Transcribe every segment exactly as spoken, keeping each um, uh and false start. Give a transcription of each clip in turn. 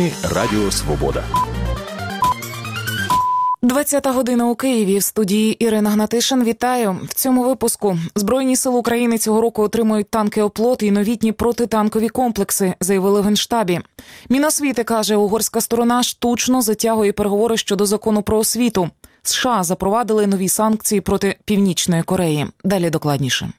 Новини Радіо Свобода. двадцята година у Києві. В студії Ірина Гнатишин. Вітаю. В цьому випуску. Збройні сили України цього року отримують танки «Оплот» і новітні протитанкові комплекси, заявили в Генштабі. Міносвіти каже, угорська сторона штучно затягує переговори щодо закону про освіту. США запровадили нові санкції проти Північної Кореї. Далі докладніше.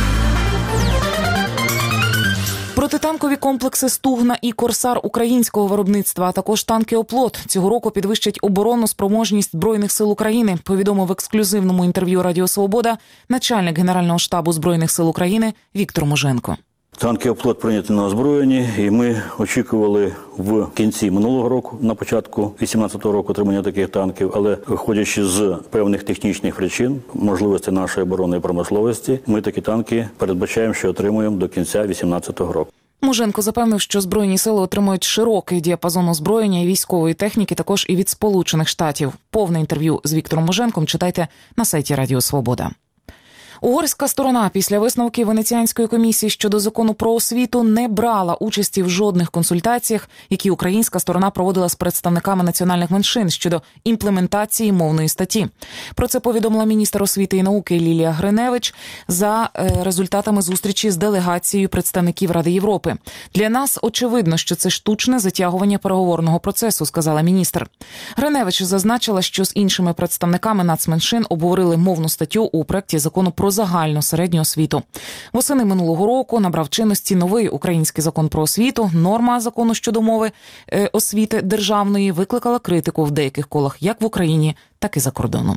Протитанкові комплекси «Стугна» і «Корсар» українського виробництва, а також танки «Оплот» цього року підвищать оборонну спроможність Збройних сил України, повідомив в ексклюзивному інтерв'ю Радіо Свобода начальник Генерального штабу Збройних сил України Віктор Муженко. Танки «Оплот» прийняті на озброєнні, і ми очікували в кінці минулого року, на початку вісімнадцятого року отримання таких танків, але виходячи з певних технічних причин, можливості нашої оборонної промисловості, ми такі танки передбачаємо, що отримуємо до кінця вісімнадцятого року. Муженко запевнив, що Збройні сили отримують широкий діапазон озброєння і військової техніки також і від Сполучених Штатів. Повне інтерв'ю з Віктором Муженком читайте на сайті Радіо Свобода. Угорська сторона після висновків Венеціанської комісії щодо закону про освіту не брала участі в жодних консультаціях, які українська сторона проводила з представниками національних меншин щодо імплементації мовної статті. Про це повідомила міністр освіти і науки Лілія Гриневич за результатами зустрічі з делегацією представників Ради Європи. Для нас очевидно, що це штучне затягування переговорного процесу, сказала міністр. Гриневич зазначила, що з іншими представниками нацменшин обговорили мовну статтю у проекті закону про загальну середню освіту. Восени минулого року набрав чинності новий український закон про освіту. Норма закону щодо мови е, освіти державної викликала критику в деяких колах як в Україні, так і за кордоном.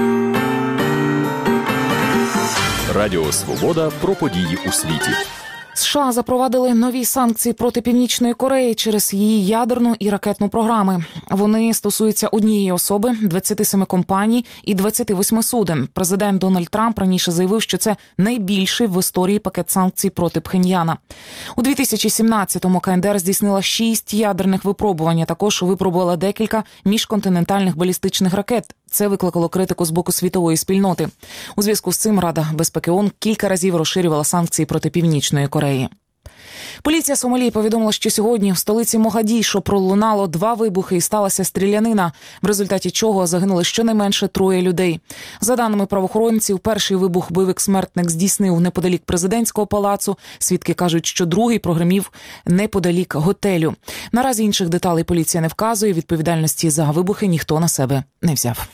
Радіо Свобода про події у світі. США запровадили нові санкції проти Північної Кореї через її ядерну і ракетну програми. Вони стосуються однієї особи, двадцяти семи компаній і двадцяти восьми суден. Президент Дональд Трамп раніше заявив, що це найбільший в історії пакет санкцій проти Пхеньяна. У дві тисячі сімнадцятому КНДР здійснила шість ядерних випробувань, а також випробувала декілька міжконтинентальних балістичних ракет. Це викликало критику з боку світової спільноти. У зв'язку з цим Рада безпеки ООН кілька разів розширювала санкції проти Північної Кореї. Поліція Сомалії повідомила, що сьогодні в столиці Могадішо пролунало два вибухи і сталася стрілянина, в результаті чого загинули щонайменше троє людей. За даними правоохоронців, перший вибух бойовик-смертник здійснив неподалік президентського палацу. Свідки кажуть, що другий прогримів неподалік готелю. Наразі інших деталей поліція не вказує, відповідальності за вибухи ніхто на себе не взяв.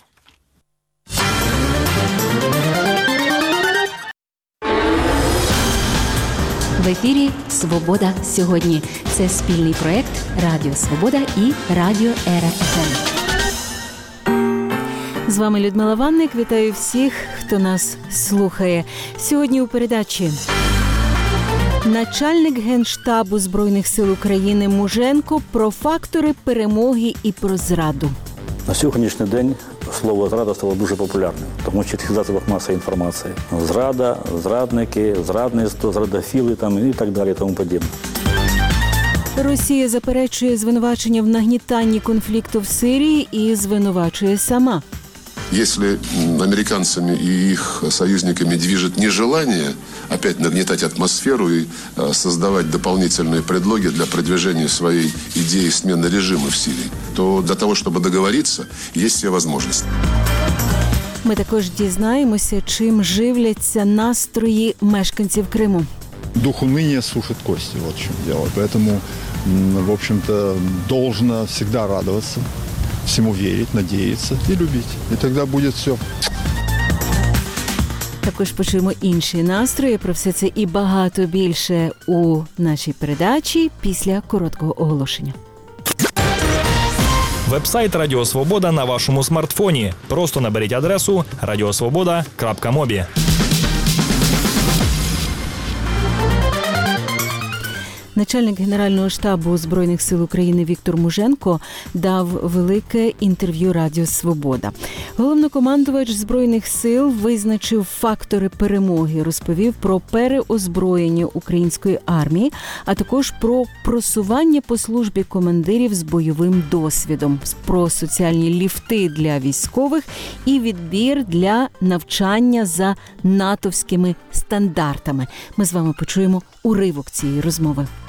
В ефірі «Свобода сьогодні». Це спільний проєкт Радіо Свобода і Радіо Ера-еф ем. З вами Людмила Ванник. Вітаю всіх, хто нас слухає. Сьогодні у передачі начальник Генштабу Збройних сил України Муженко про фактори перемоги і про зраду. На сьогоднішній день слово «зрада» стало дуже популярним, тому що в засобах масової інформації. Зрада, зрадники, зрадництво, зрадофіли там, і так далі, тому подібне. Росія заперечує звинувачення в нагнітанні конфлікту в Сирії і звинувачує сама. Если американцами и их союзниками движет нежелание опять нагнетать атмосферу и создавать дополнительные предлоги для продвижения своей идеи смены режима в Сирии, то для того, чтобы договориться, есть все возможности. Ми також дізнаємося, чим живляться настрої мешканців Криму. Дух уныния сушит кости, вот в чем дело. Поэтому, в общем-то, должно всегда радоваться, всему верить, надеяться и любить. И тогда будет все. Також почуємо інші настрої. Про все це і багато більше у нашій передачі після короткого оголошення. Вебсайт Радіо Свобода на вашому смартфоні. Просто наберіть адресу радіосвобода крапка мобі. Начальник Генерального штабу Збройних сил України Віктор Муженко дав велике інтерв'ю Радіо Свобода. Головнокомандувач Збройних сил визначив фактори перемоги, розповів про переозброєння української армії, а також про просування по службі командирів з бойовим досвідом, про соціальні ліфти для військових і відбір для навчання за натовськими стандартами. Ми з вами почуємо уривок цієї розмови.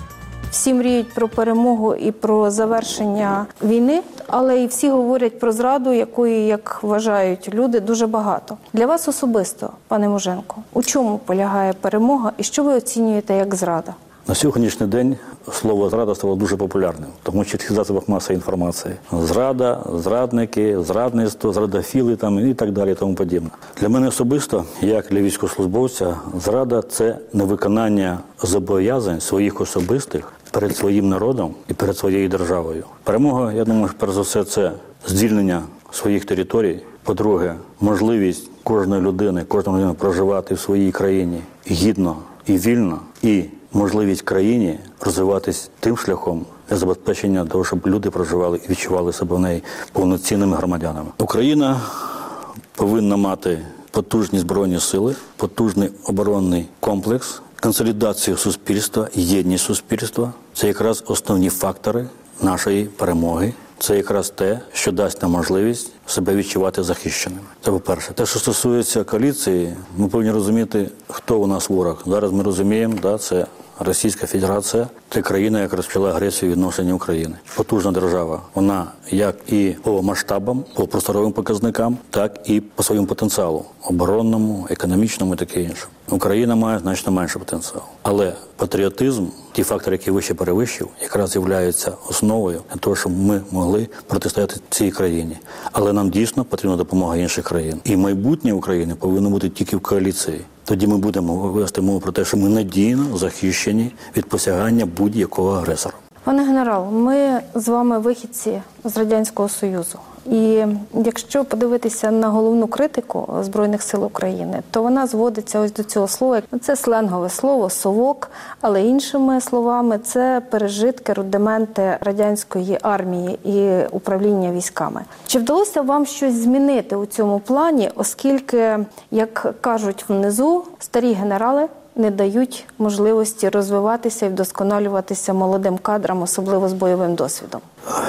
Всі мріють про перемогу і про завершення війни, але і всі говорять про зраду, якої, як вважають люди, дуже багато. Для вас особисто, пане Муженко, у чому полягає перемога і що ви оцінюєте як зрада? На сьогоднішній день слово «зрада» стало дуже популярним, тому що в засобах масової інформації. Зрада, зрадники, зрадництво, зрадофіли там, і так далі, і тому подібне. Для мене особисто, як для військовослужбовця, зрада – це невиконання зобов'язань своїх особистих перед своїм народом і перед своєю державою. Перемога, я думаю, перш за все, це звільнення своїх територій. По-друге, можливість кожної людини, кожної людини проживати в своїй країні гідно і вільно, і можливість країні розвиватись тим шляхом для забезпечення того, щоб люди проживали і відчували себе в неї повноцінними громадянами. Україна повинна мати потужні збройні сили, потужний оборонний комплекс, консолідацію суспільства, єдність суспільства. Це якраз основні фактори нашої перемоги. Це якраз те, що дасть нам можливість себе відчувати захищеними. Це по-перше. Те, що стосується коаліції, ми повинні розуміти, хто у нас ворог. Зараз ми розуміємо, да, це Російська Федерація, це країна, яка розпочала агресію відношення України. Потужна держава. Вона як і по масштабам, по просторовим показникам, так і по своєму потенціалу. Оборонному, економічному і таке інше. Україна має значно менше потенціал. Але патріотизм, ті фактори, які вище перевищив, якраз являються основою для того, щоб ми могли протистояти цій країні. Але нам дійсно потрібна допомога інших країн. І майбутнє України повинно бути тільки в коаліції. Тоді ми будемо вести мову про те, що ми надійно захищені від посягання будь-якого агресора. Пане генерал, ми з вами вихідці з Радянського Союзу. І якщо подивитися на головну критику Збройних сил України, то вона зводиться ось до цього слова. Це сленгове слово «совок», але іншими словами це пережитки, рудименти радянської армії і управління військами. Чи вдалося вам щось змінити у цьому плані, оскільки, як кажуть внизу, старі генерали не дають можливості розвиватися і вдосконалюватися молодим кадрам, особливо з бойовим досвідом?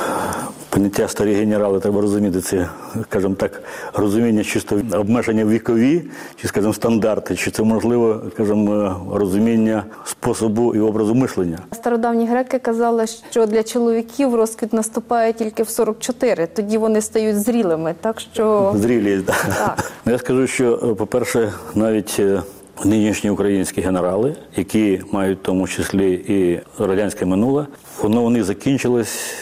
Поняття «старі генерали» треба розуміти, це, скажімо так, розуміння чисто обмеження вікові, чи, скажімо, стандарти, чи це, можливо, скажімо, розуміння способу і образу мислення. Стародавні греки казали, що для чоловіків розквіт наступає тільки в сорок чотири, тоді вони стають зрілими, так що... Зрілі, так. так. Я скажу, що, по-перше, навіть нинішні українські генерали, які мають в тому числі і радянське минуле, воно вони закінчились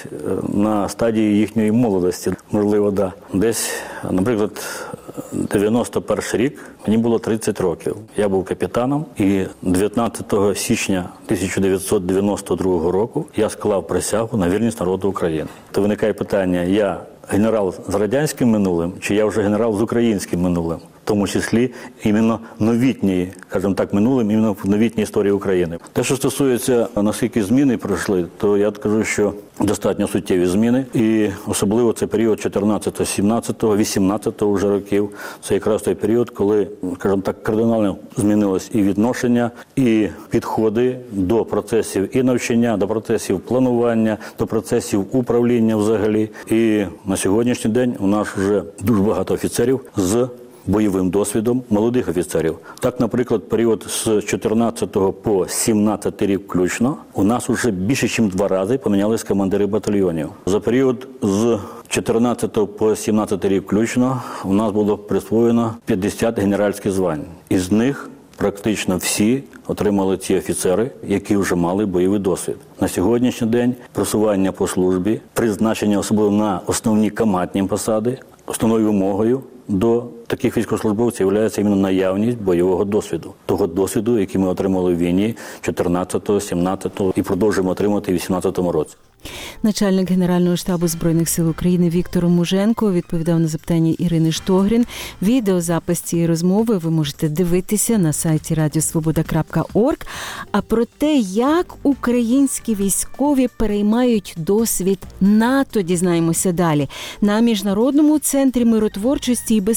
на стадії їхньої молодості. Можливо, да. Десь, наприклад, дев'яносто перший рік, мені було тридцять років. Я був капітаном, і дев'ятнадцятого січня тисяча дев'ятсот дев'яносто другого року я склав присягу на вірність народу України. То виникає питання, я генерал з радянським минулим, чи я вже генерал з українським минулим? В тому числі іменно новітньої, скажімо так, минулим, іменно в новітній історії України. Те, що стосується, наскільки зміни пройшли, то я скажу, що достатньо суттєві зміни. І особливо це період чотирнадцятого, сімнадцятого, вісімнадцятого вже років. Це якраз той період, коли, скажімо так, кардинально змінилось і відношення, і підходи до процесів і навчання, до процесів планування, до процесів управління взагалі. І на сьогоднішній день у нас вже дуже багато офіцерів з бойовим досвідом, молодих офіцерів. Так, наприклад, період з чотирнадцятого по сімнадцятий рік включно у нас вже більше, ніж два рази помінялись командири батальйонів. За період з чотирнадцятого по сімнадцятий рік включно у нас було присвоєно п'ятдесят генеральських звань. Із них практично всі отримали ці офіцери, які вже мали бойовий досвід. На сьогоднішній день просування по службі, призначення особливо на основні командні посади, основною вимогою до таких військовослужбовців є іменно наявність бойового досвіду. Того досвіду, який ми отримали в війні чотирнадцятого, сімнадцятого і продовжуємо отримати в вісімнадцятому році. Начальник Генерального штабу Збройних сил України Віктор Муженко відповідав на запитання Ірини Штогрін. Відеозапис цієї розмови ви можете дивитися на сайті радіо свобода крапка орг. А про те, як українські військові переймають досвід НАТО, дізнаємося далі. На Міжнародному центрі миротворчості і безпеки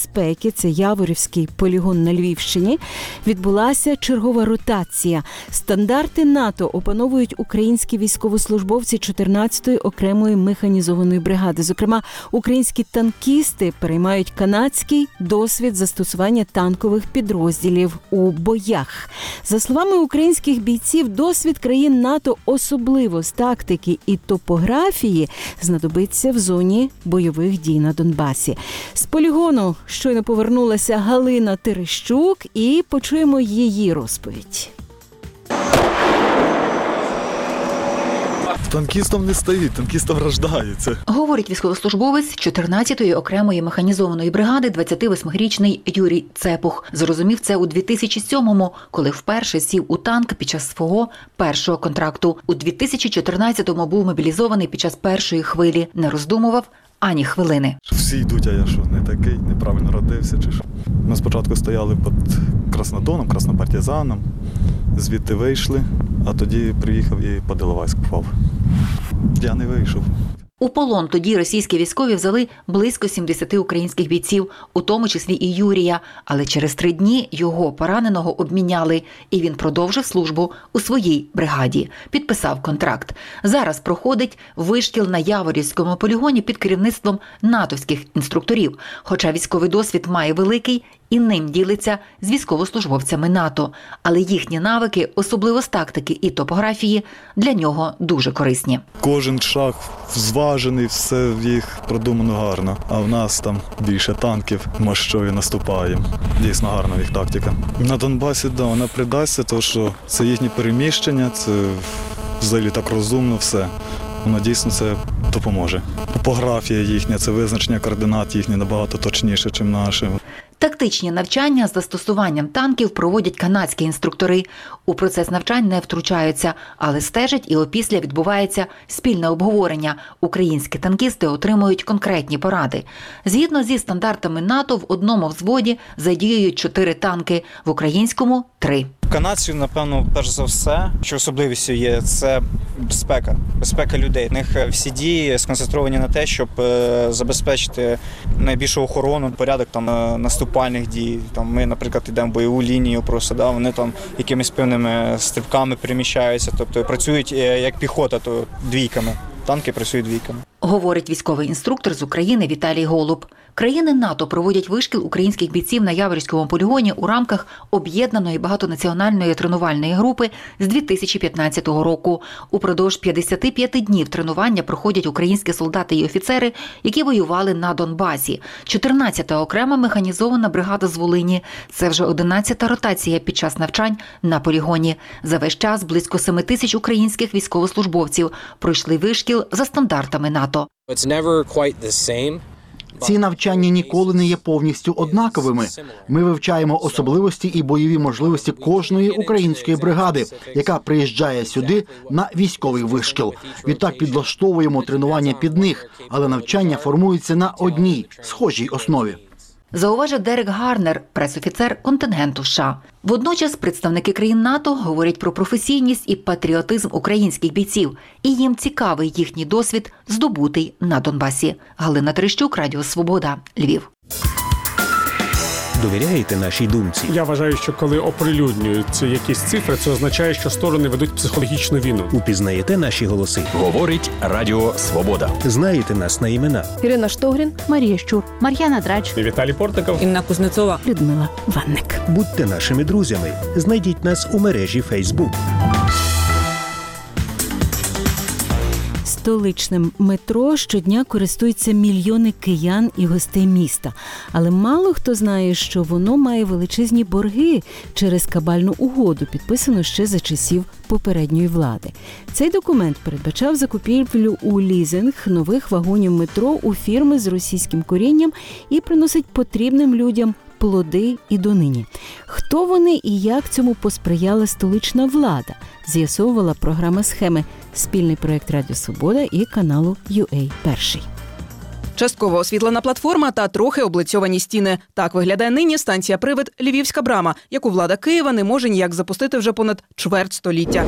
Велике, це Яворівський полігон на Львівщині, відбулася чергова ротація. Стандарти НАТО опановують українські військовослужбовці чотирнадцятої окремої механізованої бригади. Зокрема, українські танкісти переймають канадський досвід застосування танкових підрозділів у боях. За словами українських бійців, досвід країн НАТО, особливо з тактики і топографії, знадобиться в зоні бойових дій на Донбасі. З полігону щойно повернулася Галина Терещук і почуємо її розповідь. Танкістам не стають, танкістам рождаються. Говорить військовослужбовець чотирнадцятої окремої механізованої бригади двадцятивосьмирічний Юрій Цепух. Зрозумів це у дві тисячі сьомому, коли вперше сів у танк під час свого першого контракту. У дві тисячі чотирнадцятому був мобілізований під час першої хвилі. Не роздумував ані хвилини. Всі йдуть, а я що, не такий, неправильно родився чи що. Ми спочатку стояли під Краснодоном, Краснопартизаном, звідти вийшли, а тоді приїхав і під Іловайськ попав. Я не вийшов. У полон тоді російські військові взяли близько сімдесят українських бійців, у тому числі і Юрія. Але через три дні його пораненого обміняли, і він продовжив службу у своїй бригаді. Підписав контракт. Зараз проходить вишкіл на Яворівському полігоні під керівництвом натовських інструкторів. Хоча військовий досвід має великий, і ним ділиться з військовослужбовцями НАТО. Але їхні навики, особливо з тактики і топографії, для нього дуже корисні. Кожен шаг зважений, все в їх продумано гарно. А в нас там більше танків, ми що і наступаємо. Дійсно гарна їх тактика. На Донбасі, да, вона придасться, тому що це їхні переміщення, це взагалі так розумно все. Воно дійсно це допоможе. Топографія їхня, це визначення координат їхні набагато точніше, ніж наші. Тактичні навчання з застосуванням танків проводять канадські інструктори. У процес навчань не втручаються, але стежать і опісля відбувається спільне обговорення. Українські танкісти отримують конкретні поради. Згідно зі стандартами НАТО, в одному взводі задіюють чотири танки, в українському – три. Канадців, напевно, перш за все, що особливістю є, це безпека, безпека людей. У них всі дії сконцентровані на те, щоб забезпечити найбільшу охорону, порядок там наступальних дій. Там ми, наприклад, йдемо в бойову лінію просто, да, вони там якимись певними стрибками переміщаються, тобто працюють як піхота, то двійками. Танки працюють двійками. Говорить військовий інструктор з України Віталій Голуб. Країни НАТО проводять вишкіл українських бійців на Яворівському полігоні у рамках об'єднаної багатонаціональної тренувальної групи з дві тисячі п'ятнадцятого року. Упродовж п'ятдесят п'ять днів тренування проходять українські солдати і офіцери, які воювали на Донбасі. чотирнадцята окрема механізована бригада з Волині. Це вже одинадцята ротація під час навчань на полігоні. За весь час близько семи тисяч українських військовослужбовців пройшли вишкіл за стандартами НАТО. Ці навчання ніколи не є повністю однаковими. Ми вивчаємо особливості і бойові можливості кожної української бригади, яка приїжджає сюди на військовий вишкіл. Відтак підлаштовуємо тренування під них, але навчання формується на одній схожій основі. Зауважив Дерек Гарнер, пресофіцер контингенту США. Водночас представники країн НАТО говорять про професійність і патріотизм українських бійців. І їм цікавий їхній досвід, здобутий на Донбасі. Галина Терещук, Радіо Свобода, Львів. Довіряєте нашій думці? Я вважаю, що коли оприлюднюють якісь цифри, це означає, що сторони ведуть психологічну війну. Упізнаєте наші голоси? Говорить Радіо Свобода. Знаєте нас на імена? Ірина Штогрін, Марія Щур, Мар'яна Драч, Віталій Портиков, Інна Кузнецова, Людмила Ванник. Будьте нашими друзями. Знайдіть нас у мережі Фейсбук. Столичним метро щодня користуються мільйони киян і гостей міста. Але мало хто знає, що воно має величезні борги через кабальну угоду, підписану ще за часів попередньої влади. Цей документ передбачав закупівлю у лізинг нових вагонів метро у фірми з російським корінням і приносить потрібним людям плоди і донині. Хто вони і як цьому посприяла столична влада, з'ясовувала програма «Схеми», спільний проєкт Радіо Свобода і каналу ю ей Перший. Частково освітлена платформа та трохи облицьовані стіни. Так виглядає нині станція «Привид» Львівська брама, яку влада Києва не може ніяк запустити вже понад чверть століття.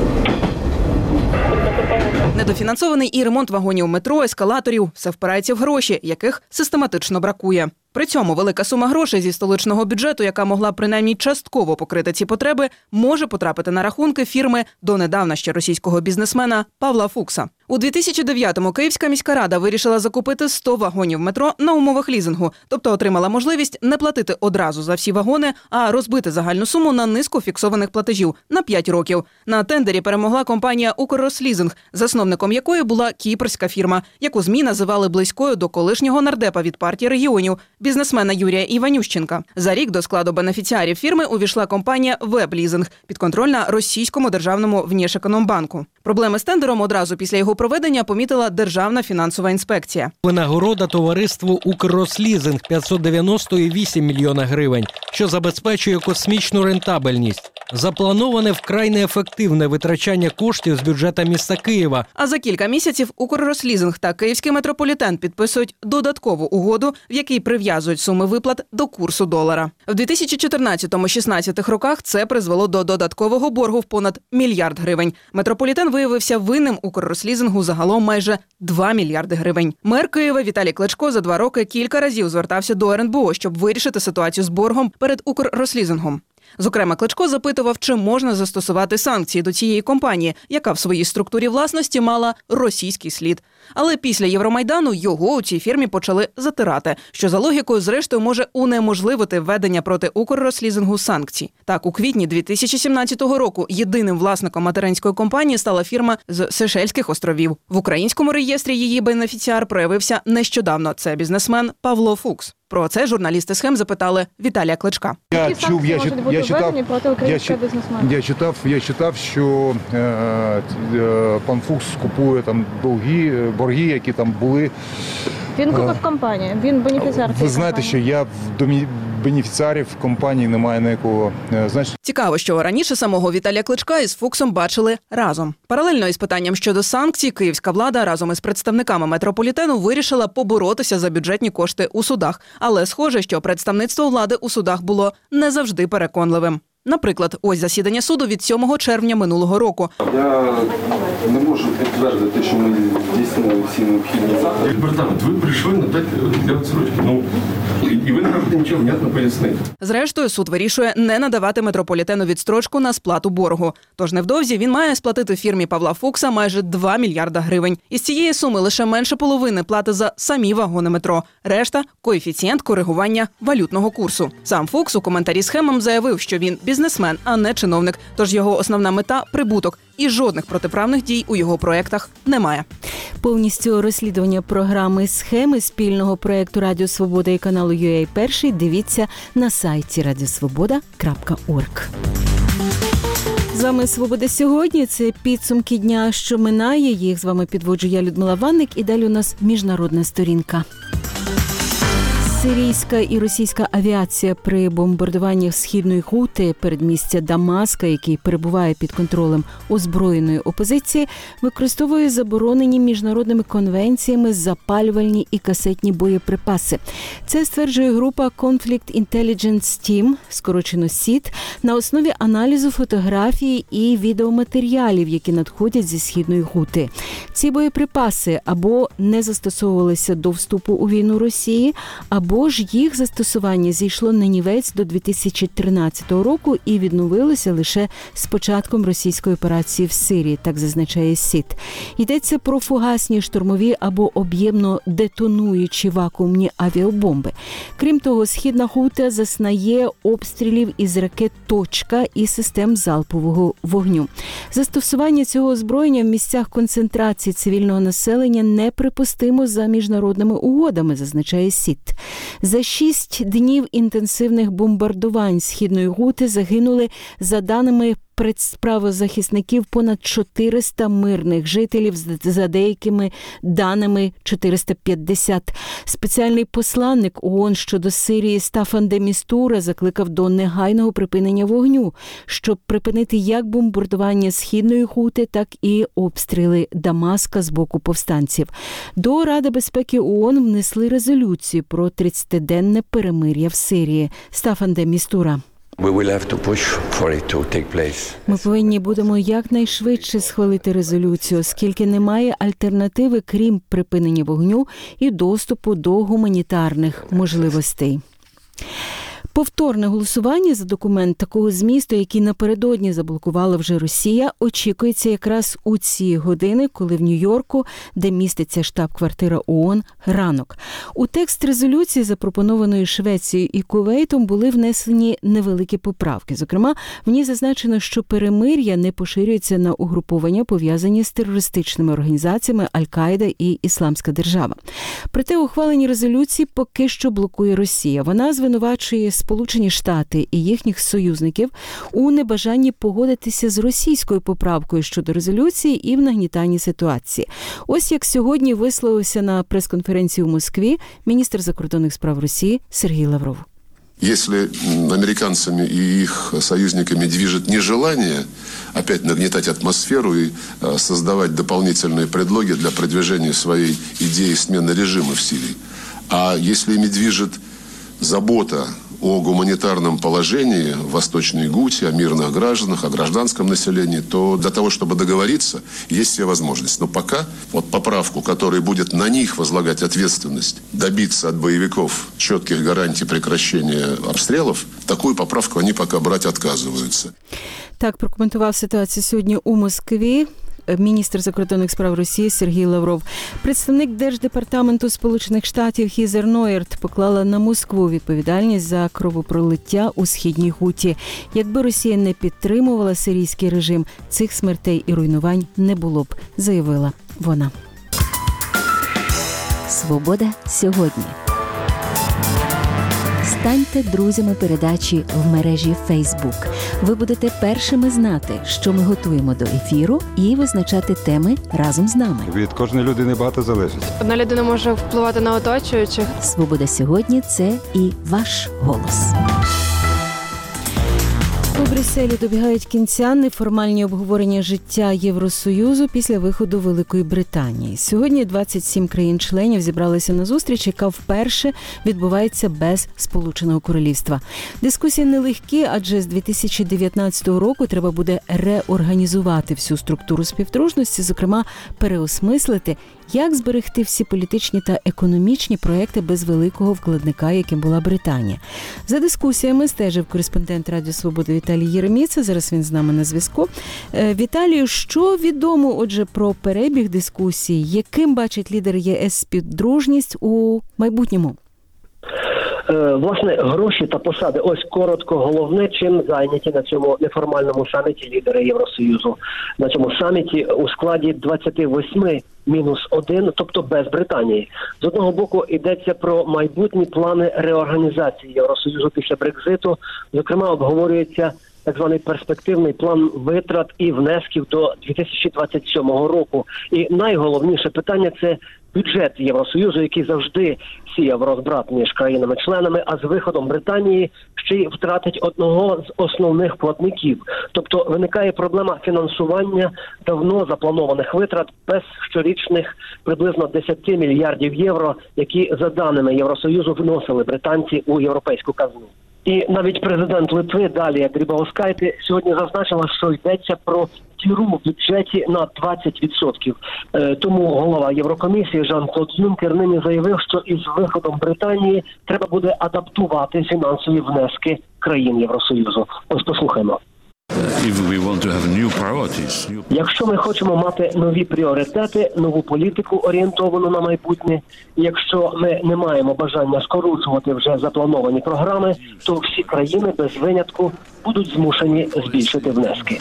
Недофінансований і ремонт вагонів метро, ескалаторів – все впирається в гроші, яких систематично бракує. При цьому велика сума грошей зі столичного бюджету, яка могла принаймні частково покрити ці потреби, може потрапити на рахунки фірми донедавна ще російського бізнесмена Павла Фукса. У дві тисячі дев'ятому Київська міська рада вирішила закупити сто вагонів метро на умовах лізингу, тобто отримала можливість не платити одразу за всі вагони, а розбити загальну суму на низку фіксованих платежів на п'ять років. На тендері перемогла компанія «Укррослізинг», засновником якої була кіпрська фірма, яку ЗМІ називали близькою до колишнього нардепа від партії регіонів, бізнесмена Юрія Іванющенка. За рік до складу бенефіціарів фірми увійшла компанія «Веблізинг», підконтрольна російському державному Внешекономбанку. Проблеми з тендером одразу після його проведення помітила Державна фінансова інспекція. Винагорода товариству «Укррослізинг» п'ятсот дев'яносто вісім мільйона гривень, що забезпечує космічну рентабельність. Заплановане вкрай неефективне витрачання коштів з бюджету міста Києва. А за кілька місяців «Укррослізинг» та Київський метрополітен підписують додаткову угоду, в якій прив'язують суми виплат до курсу долара. В дві тисячі чотирнадцятому-шістнадцятому роках це призвело до додаткового боргу в понад мільярд гривень. Метрополітен виявився винним «Укррослізингу» загалом майже два мільярди гривень. Мер Києва Віталій Кличко за два роки кілька разів звертався до ер ен бе о, щоб вирішити ситуацію з боргом перед «Укррослізингом». Зокрема, Кличко запитував, чи можна застосувати санкції до цієї компанії, яка в своїй структурі власності мала російський слід. Але після Євромайдану його у цій фірмі почали затирати, що за логікою зрештою може унеможливити введення проти «Укррослізингу» санкцій. Так, у квітні дві тисячі сімнадцятого року єдиним власником материнської компанії стала фірма з Сейшельських островів. В українському реєстрі її бенефіціар проявився нещодавно. Це бізнесмен Павло Фукс. Про це журналісти «Схем» запитали Віталія Кличка. Я чув, я, я, читав, я, я, читав, я читав, що е, е, пан Фукс купує там долги, борги, які там були. Він купив компанію, він бенефіціар. Ви знаєте, що я в домі бенефіціарів в компанії немає ніякого значення. Цікаво, що раніше самого Віталія Кличка із Фуксом бачили разом. Паралельно із питанням щодо санкцій, київська влада разом із представниками метрополітену вирішила поборотися за бюджетні кошти у судах. Але схоже, що представництво влади у судах було не завжди переконливим. Наприклад, ось засідання суду від сьомого червня минулого року. Я не можу підтвердити, що ми здійснили всі необхідні заходи. Департамент, ви прийшли надати для відсрочки. Ну, і ви не можете нічого внятно пояснити. Зрештою, суд вирішує не надавати метрополітену відстрочку на сплату боргу. Тож невдовзі він має сплатити фірмі Павла Фукса майже два мільярда гривень. Із цієї суми лише менше половини плати за самі вагони метро. Решта – коефіцієнт коригування валютного курсу. Сам Фукс у коментарі «Схемам» заявив, що він бізнесмен, а не чиновник. Тож його основна мета – прибуток. І жодних протиправних дій у його проєктах немає. Повністю розслідування програми «Схеми» спільного проєкту Радіо Свобода і каналу ю ей Перший дивіться на сайті радіосвобода крапка орг. З вами «Свобода сьогодні». Це підсумки дня, що минає. Їх з вами підводжу я, Людмила Ванник. І далі у нас міжнародна сторінка. Сирійська і російська авіація при бомбардуваннях Східної Гути, передмістя Дамаска, який перебуває під контролем озброєної опозиції, використовує заборонені міжнародними конвенціями запалювальні і касетні боєприпаси. Це стверджує група Conflict Intelligence Team, скорочено СІТ, на основі аналізу фотографій і відеоматеріалів, які надходять зі Східної Гути. Ці боєприпаси або не застосовувалися до вступу у війну Росії, або Бо ж їх застосування зійшло на нівець до дві тисячі тринадцятого року і відновилося лише з початком російської операції в Сирії, так зазначає СІТ. Йдеться про фугасні штурмові або об'ємно детонуючі вакуумні авіабомби. Крім того, Східна Гута зазнає обстрілів із ракет «Точка» і систем залпового вогню. Застосування цього озброєння в місцях концентрації цивільного населення неприпустимо за міжнародними угодами, зазначає СІТ. За шість днів інтенсивних бомбардувань Східної Гути загинули, за даними правозахисників, понад чотириста мирних жителів, за деякими даними чотириста п'ятдесят. Спеціальний посланник ООН щодо Сирії Стафан де Містура закликав до негайного припинення вогню, щоб припинити як бомбардування Східної Гути, так і обстріли Дамаска з боку повстанців. До Ради безпеки ООН внесли резолюцію про тридцятиденне перемир'я в Сирії. Стафан де Містура. Ми повинні будемо якнайшвидше схвалити резолюцію, оскільки немає альтернативи, крім припинення вогню і доступу до гуманітарних можливостей. Повторне голосування за документ такого змісту, який напередодні заблокувала вже Росія, очікується якраз у ці години, коли в Нью-Йорку, де міститься штаб-квартира ООН, ранок. У текст резолюції, запропонованої Швецією і Кувейтом, були внесені невеликі поправки. Зокрема, в ній зазначено, що перемир'я не поширюється на угруповання, пов'язані з терористичними організаціями Аль-Каїда і Ісламська держава. Проте ухвалені резолюції поки що блокує Росія. Вона звинувачує Сполучені Штати і їхніх союзників у небажанні погодитися з російською поправкою щодо резолюції і в нагнітанні ситуації. Ось як сьогодні висловився на прес-конференції у Москві міністр закордонних справ Росії Сергій Лавров. Если американцами и их союзниками движет нежелание опять нагнетать атмосферу и создавать дополнительные предлоги для продвижения своей идеи смены режима в Сирии, а если ими движет забота о гуманитарном положении в Восточной Гуте, о мирных гражданах, о гражданском населении, то для того, чтобы договориться, есть все возможности. Но пока вот поправку, которая будет на них возлагать ответственность, добиться от боевиков четких гарантий прекращения обстрелов, такую поправку они пока брать отказываются. Так прокоментував ситуацію сьогодні у Москві міністр закордонних справ Росії Сергій Лавров. Представник Держдепартаменту Сполучених Штатів Хізер Нойерт поклала на Москву відповідальність за кровопролиття у Східній Гуті. Якби Росія не підтримувала сирійський режим, цих смертей і руйнувань не було б, заявила вона. Свобода сьогодні. Станьте друзями передачі в мережі Facebook. Ви будете першими знати, що ми готуємо до ефіру, і визначати теми разом з нами. Від кожної людини багато залежить. Одна людина може впливати на оточуючих. Свобода сьогодні – це і ваш голос. У Брюсселі добігають кінця неформальні обговорення життя Євросоюзу після виходу Великої Британії. Сьогодні двадцять сім країн-членів зібралися на зустріч, яка вперше відбувається без Сполученого Королівства. Дискусії нелегкі, адже з дві тисячі дев'ятнадцятого року треба буде реорганізувати всю структуру співдружності, зокрема переосмислити, як зберегти всі політичні та економічні проекти без великого вкладника, яким була Британія. За дискусіями стежив кореспондент Радіо Свобода Віталій Єреміца. Зараз він з нами на зв'язку. Віталію, що відомо, отже, про перебіг дискусій? Яким бачить лідер ЄС співдружність у майбутньому? Власне, гроші та посади. Ось коротко головне, чим зайняті на цьому неформальному саміті лідери Євросоюзу. На цьому саміті у складі двадцять вісім мінус один, тобто без Британії. З одного боку йдеться про майбутні плани реорганізації Євросоюзу після Брекзиту. Зокрема, обговорюється так званий перспективний план витрат і внесків до дві тисячі двадцять сьомого року. І найголовніше питання – це бюджет Євросоюзу, який завжди сіяв розбрат між країнами-членами, а з виходом Британії ще й втратить одного з основних платників. Тобто виникає проблема фінансування давно запланованих витрат без щорічних приблизно десять мільярдів євро, які, за даними Євросоюзу, вносили британці у європейську казну. І навіть президент Литви Далія Грибаускайте сьогодні зазначила, що йдеться про діру в бюджеті на двадцять відсотків. Тому голова Єврокомісії Жан-Клод Юнкер нині заявив, що із виходом Британії треба буде адаптувати фінансові внески країн Євросоюзу. Ось послухаймо. Якщо ми хочемо мати нові пріоритети, нову політику, орієнтовану на майбутнє, і якщо ми не маємо бажання скорочувати вже заплановані програми, то всі країни без винятку будуть змушені збільшити внески.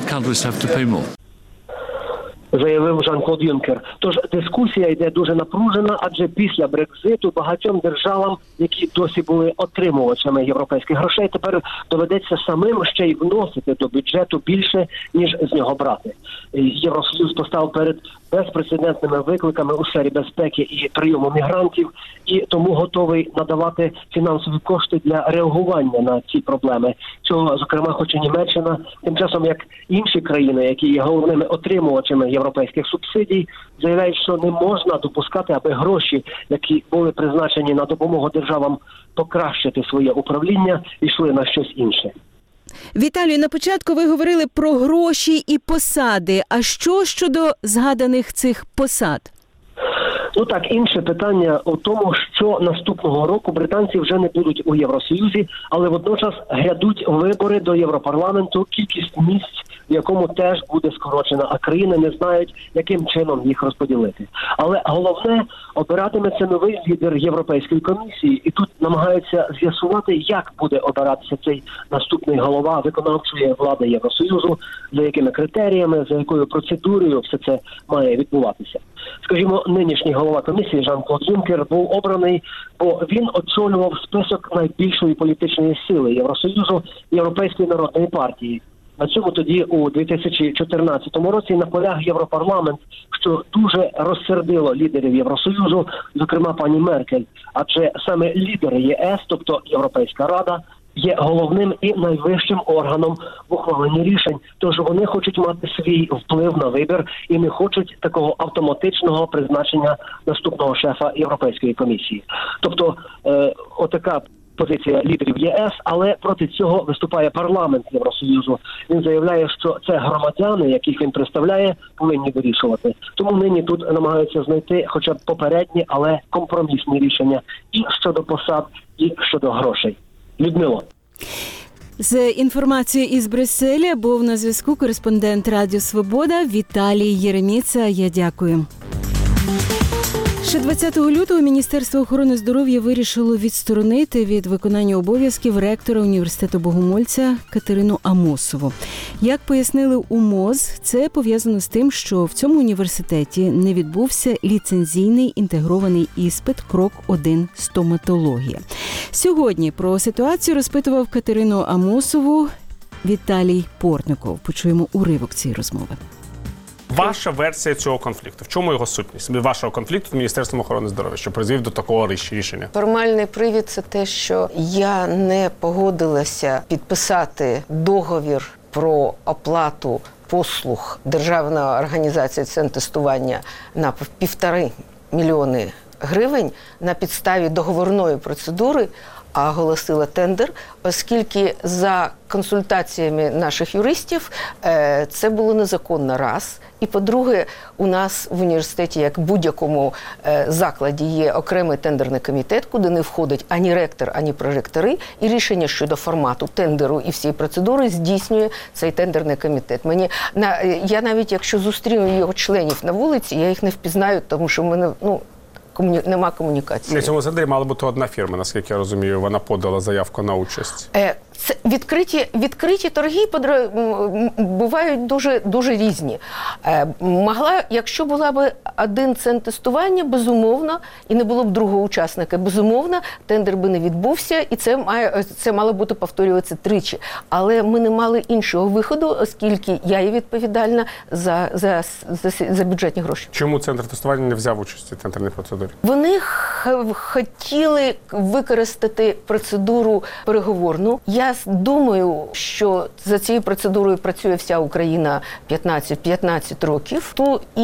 Заявив Жан-Клод Юнкер. Тож дискусія йде дуже напружена, адже після Брекзиту багатьом державам, які досі були отримувачами європейських грошей, тепер доведеться самим ще й вносити до бюджету більше, ніж з нього брати. Євросоюз постав перед безпрецедентними викликами у сфері безпеки і прийому мігрантів, і тому готовий надавати фінансові кошти для реагування на ці проблеми. Цього, зокрема, хоче Німеччина, тим часом як інші країни, які є головними отримувачами європейських європейських субсидій, заявляють, що не можна допускати, аби гроші, які були призначені на допомогу державам покращити своє управління, йшли на щось інше. Віталію, на початку ви говорили про гроші і посади. А що щодо згаданих цих посад? Ну так, інше питання у тому, що наступного року британці вже не будуть у Євросоюзі, але водночас грядуть вибори до Європарламенту, кількість місць, в якому теж буде скорочена, а країни не знають, яким чином їх розподілити. Але головне, обиратиметься новий лідер Європейської комісії, і тут намагаються з'ясувати, як буде обиратися цей наступний голова виконавчої влади Євросоюзу, за якими критеріями, за якою процедурою все це має відбуватися. Скажімо, нинішній голова комісії Жан-Клод Юнкер був обраний, бо він очолював список найбільшої політичної сили Євросоюзу Європейської народної партії. На цьому тоді у дві тисячі чотирнадцятому році наполяг Європарламент, що дуже розсердило лідерів Євросоюзу, зокрема пані Меркель, адже саме лідери ЄС, тобто Європейська Рада, є головним і найвищим органом в ухваленні рішень, тож вони хочуть мати свій вплив на вибір і не хочуть такого автоматичного призначення наступного шефа Європейської комісії. Тобто, е, отака позиція лідерів ЄС, але проти цього виступає парламент Євросоюзу. Він заявляє, що це громадяни, яких він представляє, повинні вирішувати. Тому нині тут намагаються знайти хоча б попередні, але компромісні рішення і щодо посад, і щодо грошей. Людмило. З інформацією із Брюсселя був на зв'язку кореспондент Радіо Свобода Віталій Єреміца. Я дякую. Ще двадцятого лютого Міністерство охорони здоров'я вирішило відсторонити від виконання обов'язків ректора університету Богомольця Катерину Амосову. Як пояснили у МОЗ, це пов'язано з тим, що в цьому університеті не відбувся ліцензійний інтегрований іспит крок один стоматологія. Сьогодні про ситуацію розпитував Катерину Амосову Віталій Портников. Почуємо уривок цієї розмови. Ваша версія цього конфлікту? В чому його сутність? Вашого конфлікту з Міністерством охорони здоров'я, що призвів до такого рішення? Формальний привід – це те, що я не погодилася підписати договір про оплату послуг Державної організації «Центр тестування» на півтори мільйони гривень на підставі договорної процедури, а оголосила тендер, оскільки за консультаціями наших юристів це було незаконно, раз. І, по-друге, у нас в університеті, як в будь-якому закладі, є окремий тендерний комітет, куди не входить ані ректор, ані проректори, і рішення щодо формату тендеру і всієї процедури здійснює цей тендерний комітет. Мені, на, я навіть, якщо зустріну його членів на вулиці, я їх не впізнаю, тому що в мене, ну, Комуні... нема комунікації. На цьому тендері мала бути одна фірма, наскільки я розумію, вона подала заявку на участь. Е, це відкриті, відкриті торги подра... бувають дуже, дуже різні. Е, могла, якщо була б один центр тестування, безумовно, і не було б другого учасника, безумовно, тендер би не відбувся, і це, має, це мало бути повторюватися тричі. Але ми не мали іншого виходу, оскільки я є відповідальна за, за, за, за бюджетні гроші. Чому центр тестування не взяв участь у тендерній процедурі? Вони х- хотіли використати процедуру переговорну. Я думаю, що за цією процедурою працює вся Україна п'ятнадцять років. То і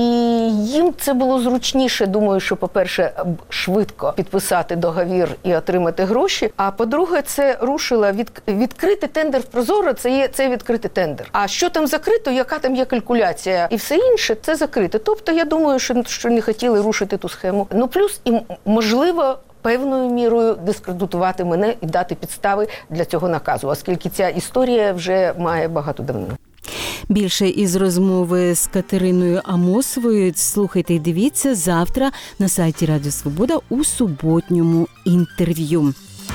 їм це було зручніше, думаю, що, по-перше, швидко підписати договір і отримати гроші. А по-друге, це рушило від, відкрити тендер в Прозоро, це є це відкритий тендер. А що там закрито, яка там є калькуляція і все інше, це закрите. Тобто, я думаю, що, що не хотіли рушити ту схему. Ну, плюс і, можливо, певною мірою дискредитувати мене і дати підстави для цього наказу, оскільки ця історія вже має багато давно. Більше із розмови з Катериною Амосовою слухайте і дивіться завтра на сайті Радіо Свобода у суботньому інтерв'ю.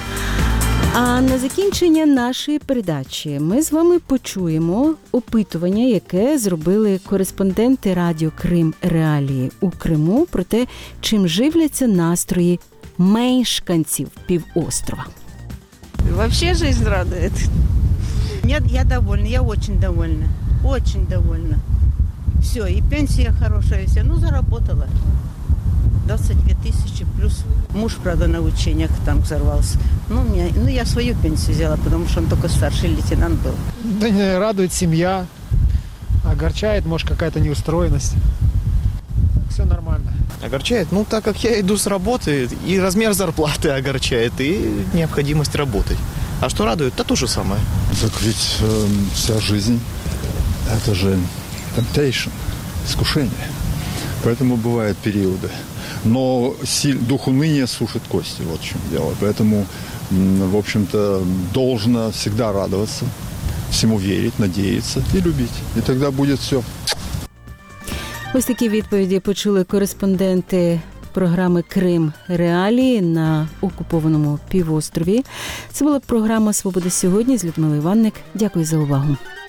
А на закінчення нашої передачі ми з вами почуємо опитування, яке зробили кореспонденти Радіо Крим Реалії у Криму про те, чим живляться настрої мешканців півострова. Вообще жизнь радует. Нет, я довольна, я очень довольна. Очень довольна. Все, и пенсия хорошая, все. Ну, заработала. двадцать две тысячи плюс. Муж, правда, на учениях там взорвался. Ну, меня, ну, я свою пенсию взяла, потому что он только старший лейтенант был. Да не, радует семья. огорчает, может, какая-то неустроенность. Все нормально. Огорчает? Ну, так как я иду с работы, и размер зарплаты огорчает, и необходимость работать. А что радует? Да то же самое. Так ведь э, вся жизнь – это же temptation, искушение. Поэтому бывают периоды. Но силь, дух уныния сушит кости, вот в чем дело. Поэтому, в общем-то, должно всегда радоваться, всему верить, надеяться и любить. И тогда будет все. Ось такі відповіді почули кореспонденти програми «Крим. Реалії» на окупованому півострові. Це була програма «Свобода сьогодні» з Людмилою Іванник. Дякую за увагу.